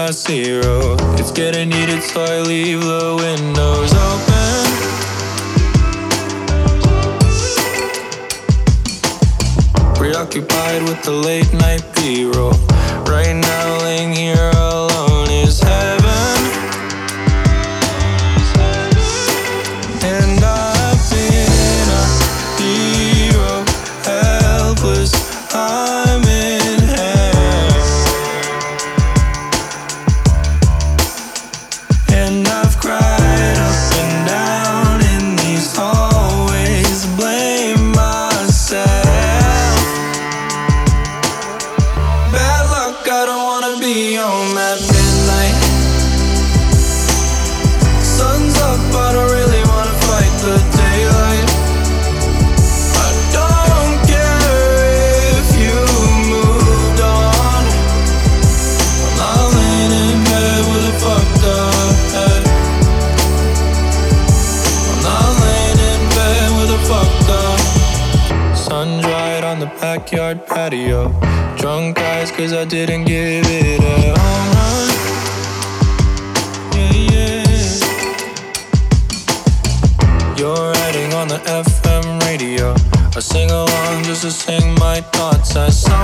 past zero. It's getting heated, so I leave the windows open. Preoccupied with the late night B-roll. Right now laying here alone is heaven. And I've been a hero, helpless, I'm in hell. And I've cried up and down in these hallways, blame myself. Bad luck, I don't wanna be home at midnight. Sun's up, I don't really wanna fight the daylight. I don't care if you moved on. I'm not laying in bed with a fucked up head. I'm not laying in bed with a fucked up. Sun dried on the backyard patio. Drunk eyes cause I didn't give it a home run. Yeah, yeah. You're writing on the FM radio. I sing along just to sing my thoughts as